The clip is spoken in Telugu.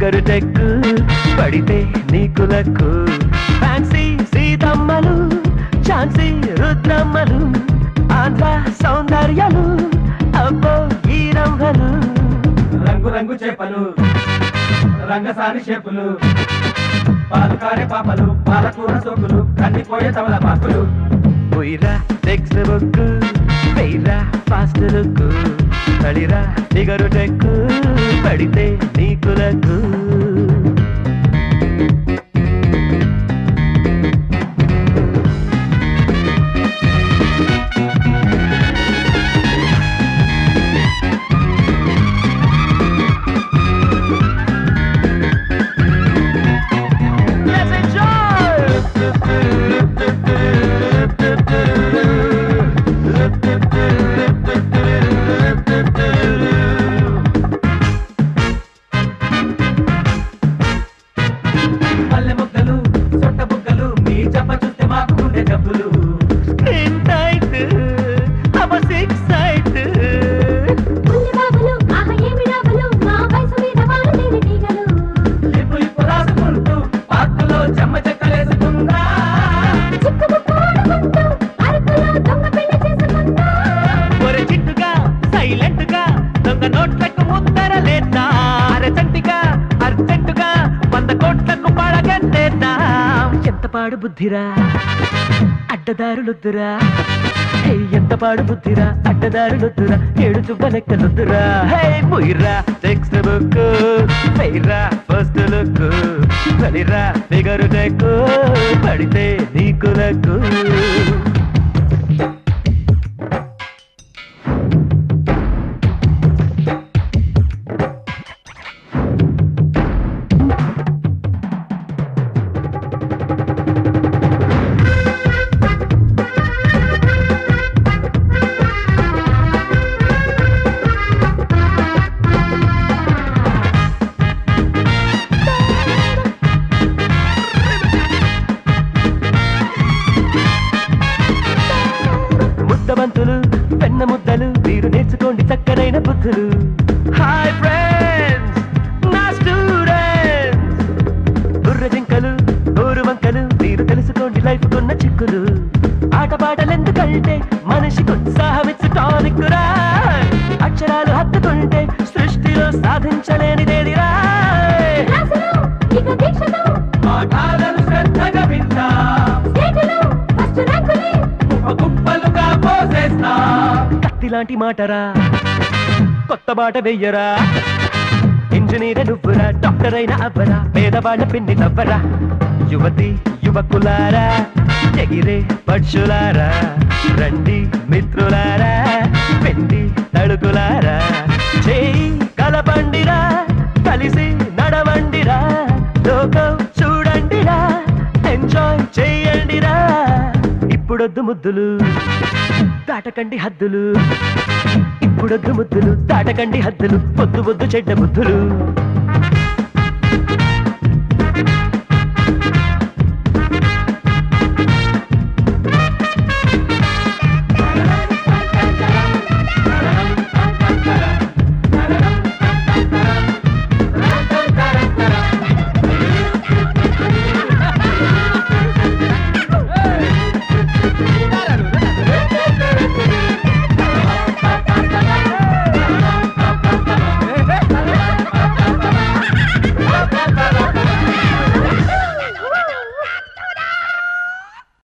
ఫిగరు టెక్కు పడితే నీకు లక్కు ఫ్యాన్సీ సీతమ్మలు ఛాన్సీ రుద్రమ్మలు ఆంధ్ర సౌందర్యాలు అబ్బో ఈ రంభలు రంగు రంగు చేపలు రంగసాని షేపులు పాలకారే పాపలు పాలకూర సోకులు కందిపోయే తమల పాకులు పోయిరా టెక్స్ట్ బుక్ వెయ్యిరా ఫాస్ట్ లుక్ పడిరా ఫిగరు టెక్కు పడితే నీకు లక్కు పాడు బుద్ధిరా అడ్డదారులొద్దురా ఎంత పాడు బుద్ధిరా అడ్డదారులొద్దురా ఏడు చుబ్బ లెక్కలొద్దురా హే పోయిరా టెక్స్ట్ బుక్ వెయ్యిరా ఫస్ట్ లుక్ పడిరా ఫిగరు టెక్కు పడితే నీకు లక్కు ముద్దబంతులు పెన్న ముద్దలు మీరు నేర్చుకోండి చక్కనైన బుద్ధులు హాయ్ ఫ్రెండ్స్ నా స్టూడెంట్స్ బుర్ర జింకలు ఊరు వంకలు మీరు తెలుసుకోండి లైఫ్ కొన్న చిక్కులు ఆటపాటలెందుకంటే మనిషికి ఉత్సాహమిచ్చు టానిక్కురా అక్షరాలు హత్తుకుంటే సృష్టిలో సాధించలేనిదేదిరా పాఠాలను శ్రద్ధగా వింటా కుప్పలుగా పోసేస్తా కత్తిలాంటి మాటరా కొత్త బాట వెయ్యరా ఇంజనీర్ నువ్వురా డాక్టర్ అయిన అవ్వరా పేదవాళ్ళ పిన్ని నవ్వరా యువతి యువకులారా ఎగిరే పక్షులారా రండి మిత్రులారా పెండి తడుకులారా చేయి కలపండిరా కలిసి నడవండిరా లోకం చూడండిరా ఎంజాయ్ చేయండిరా ఇప్పుడొద్దు ముద్దులు దాటకండి హద్దులు ఇప్పుడొద్దు ముద్దులు దాటకండి హద్దులు పొద్దు పొద్దు చెడ్డ బుద్ధులు